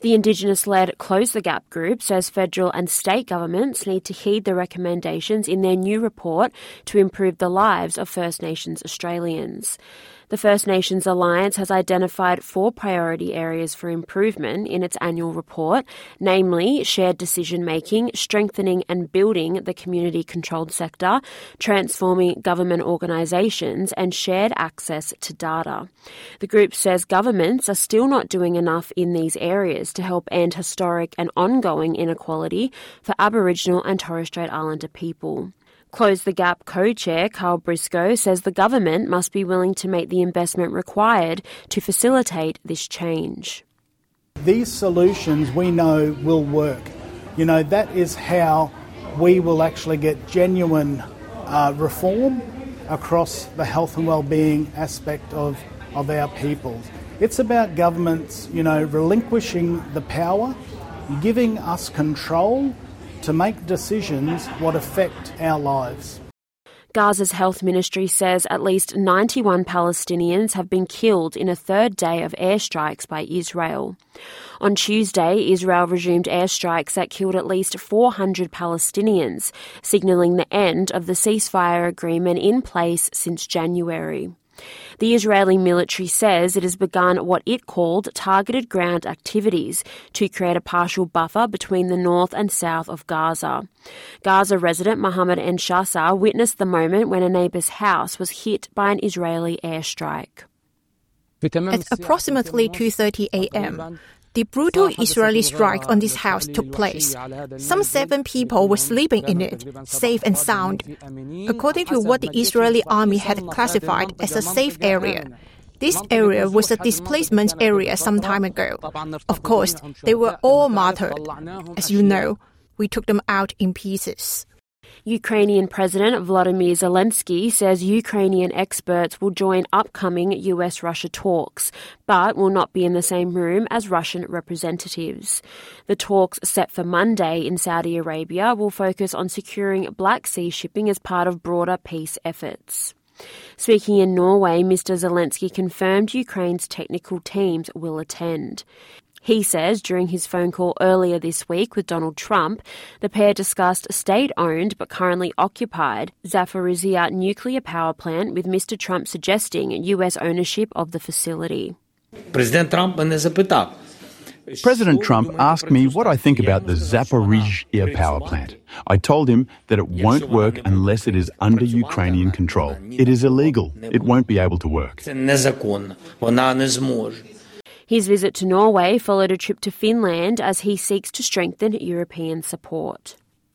The Indigenous-led Close the Gap group says federal and state governments need to heed the recommendations in their new report to improve the lives of First Nations Australians. The First Nations Alliance has identified 4 priority areas for improvement in its annual report, namely shared decision-making, strengthening and building the community-controlled sector, transforming government organisations and shared access to data. The group says governments are still not doing enough in these areas to help end historic and ongoing inequality for Aboriginal and Torres Strait Islander people. Close the Gap co-chair Carl Briscoe says the government must be willing to make the investment required to facilitate this change. These solutions we know will work. That is how we will actually get genuine reform across the health and well-being aspect of our people. It's about governments, relinquishing the power, giving us control to make decisions what affect our lives. Gaza's health ministry says at least 91 Palestinians have been killed in a third day of airstrikes by Israel. On Tuesday, Israel resumed airstrikes that killed at least 400 Palestinians, signalling the end of the ceasefire agreement in place since January. The Israeli military says it has begun what it called targeted ground activities to create a partial buffer between the north and south of Gaza. Gaza resident Mohammed Enshasa witnessed the moment when a neighbour's house was hit by an Israeli airstrike. At approximately 2:30 a.m., the brutal Israeli strike on this house took place. Some 7 people were sleeping in it, safe and sound, according to what the Israeli army had classified as a safe area. This area was a displacement area some time ago. Of course, they were all martyred. As you know, we took them out in pieces. Ukrainian President Volodymyr Zelensky says Ukrainian experts will join upcoming US-Russia talks, but will not be in the same room as Russian representatives. The talks set for Monday in Saudi Arabia will focus on securing Black Sea shipping as part of broader peace efforts. Speaking in Norway, Mr. Zelensky confirmed Ukraine's technical teams will attend. He says during his phone call earlier this week with Donald Trump, the pair discussed state-owned but currently occupied Zaporizhzhia nuclear power plant, with Mr. Trump suggesting US ownership of the facility. President Trump asked me what I think about the Zaporizhzhia power plant. I told him that it won't work unless it is under Ukrainian control. It is illegal. It won't be able to work. His visit to Norway followed a trip to Finland as he seeks to strengthen European support.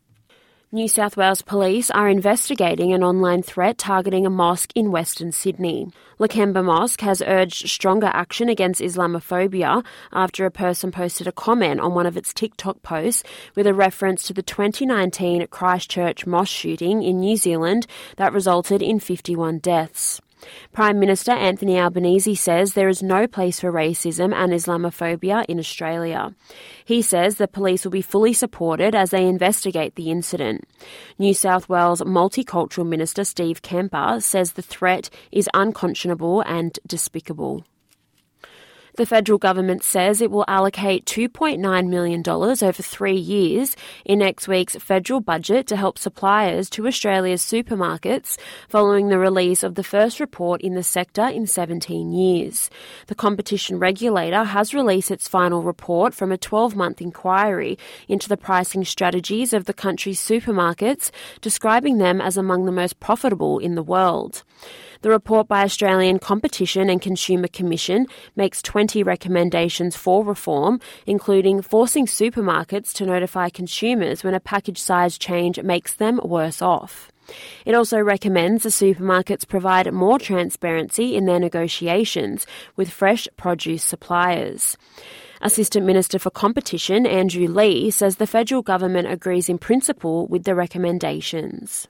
New South Wales police are investigating an online threat targeting a mosque in Western Sydney. Lakemba Mosque has urged stronger action against Islamophobia after a person posted a comment on one of its TikTok posts with a reference to the 2019 Christchurch mosque shooting in New Zealand that resulted in 51 deaths. Prime Minister Anthony Albanese says there is no place for racism and Islamophobia in Australia. He says the police will be fully supported as they investigate the incident. New South Wales Multicultural Minister Steve Kemper says the threat is unconscionable and despicable. The federal government says it will allocate $2.9 million over 3 years in next week's federal budget to help suppliers to Australia's supermarkets following the release of the first report in the sector in 17 years. The competition regulator has released its final report from a 12-month inquiry into the pricing strategies of the country's supermarkets, describing them as among the most profitable in the world. The report by Australian Competition and Consumer Commission makes 20 recommendations for reform, including forcing supermarkets to notify consumers when a package size change makes them worse off. It also recommends the supermarkets provide more transparency in their negotiations with fresh produce suppliers. Assistant Minister for Competition, Andrew Lee, says the federal government agrees in principle with the recommendations.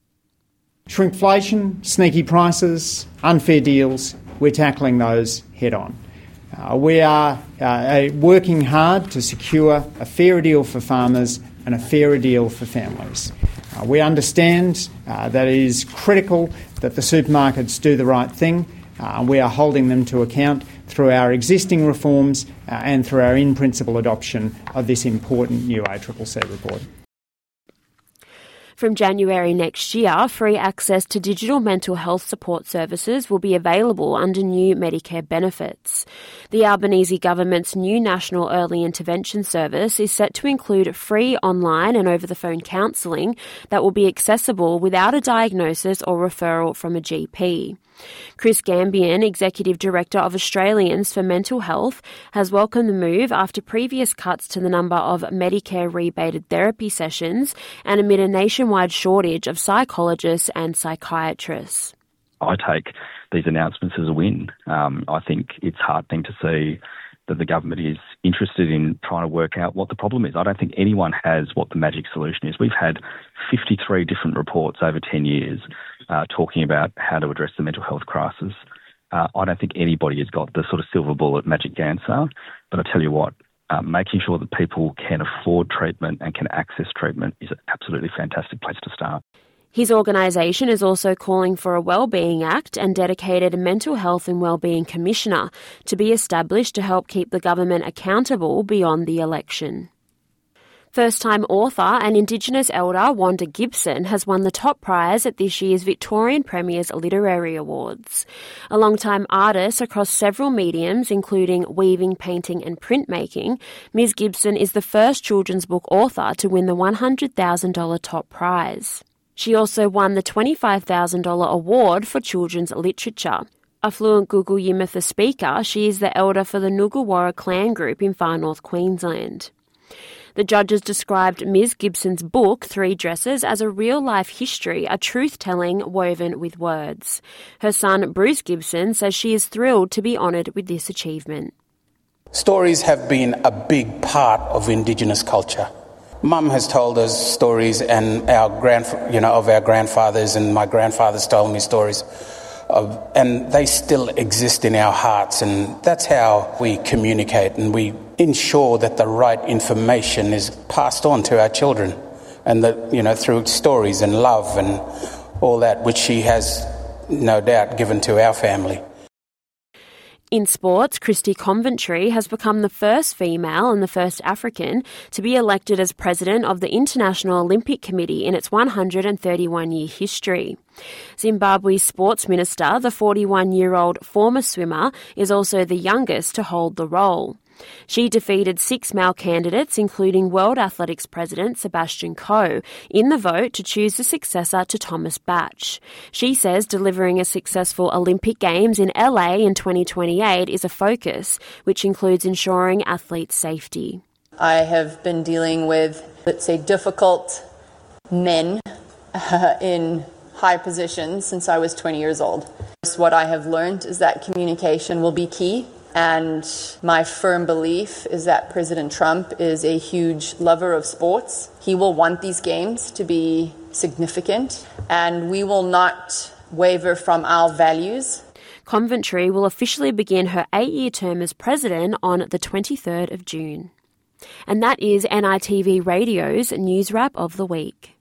Shrinkflation, sneaky prices, unfair deals, we're tackling those head on. We are working hard to secure a fairer deal for farmers and a fairer deal for families. We understand that it is critical that the supermarkets do the right thing. We are holding them to account, through our existing reforms and through our in-principle adoption of this important new ACCC report. From January next year, free access to digital mental health support services will be available under new Medicare benefits. The Albanese government's new National Early Intervention Service is set to include free online and over-the-phone counselling that will be accessible without a diagnosis or referral from a GP. Chris Gambian, Executive Director of Australians for Mental Health, has welcomed the move after previous cuts to the number of Medicare rebated therapy sessions and amid a nationwide shortage of psychologists and psychiatrists. I take these announcements as a win. I think it's heartening to see that the government is interested in trying to work out what the problem is. I don't think anyone has what the magic solution is. We've had 53 different reports over 10 years talking about how to address the mental health crisis. I don't think anybody has got the sort of silver bullet magic answer, but I tell you what, making sure that people can afford treatment and can access treatment is an absolutely fantastic place to start. His organisation is also calling for a Wellbeing Act and dedicated a Mental Health and Wellbeing Commissioner to be established to help keep the government accountable beyond the election. First-time author and Indigenous elder Wanda Gibson has won the top prize at this year's Victorian Premier's Literary Awards. A long-time artist across several mediums, including weaving, painting and printmaking, Ms Gibson is the first children's book author to win the $100,000 top prize. She also won the $25,000 award for children's literature. A fluent Nguku Yimithirr speaker, she is the elder for the Nguwarra clan group in far north Queensland. The judges described Ms Gibson's book, Three Dresses, as a real-life history, a truth-telling woven with words. Her son, Bruce Gibson, says she is thrilled to be honoured with this achievement. Stories have been a big part of Indigenous culture. Mum has told us stories, and of our grandfathers, and my grandfather's told me stories, and they still exist in our hearts, and that's how we communicate and we ensure that the right information is passed on to our children, and that through stories and love and all that, which she has no doubt given to our family. In sports, Christy Coventry has become the first female and the first African to be elected as president of the International Olympic Committee in its 131-year history. Zimbabwe's sports minister, the 41-year-old former swimmer, is also the youngest to hold the role. She defeated 6 male candidates, including World Athletics President Sebastian Coe, in the vote to choose the successor to Thomas Bach. She says delivering a successful Olympic Games in LA in 2028 is a focus, which includes ensuring athletes' safety. I have been dealing with, difficult men in high positions since I was 20 years old. What I have learned is that communication will be key. And my firm belief is that President Trump is a huge lover of sports. He will want these games to be significant, and we will not waver from our values. Coventry will officially begin her 8-year term as president on the 23rd of June. And that is NITV Radio's News Wrap of the Week.